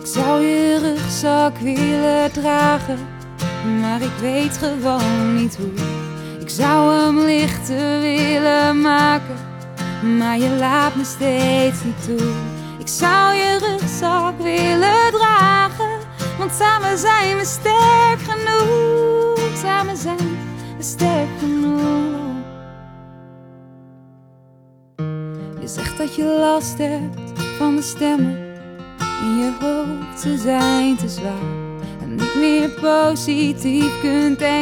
Ik zou je rugzak willen dragen, maar ik weet gewoon niet hoe. Ik zou hem lichter willen maken, maar je laat me steeds niet toe. Ik zou je rugzak willen dragen, want samen zijn we sterk genoeg. Samen zijn we sterk genoeg. Je zegt dat je last hebt van de stemmen in je hoofd, ze zijn te zwaar en niet meer positief kunt denken.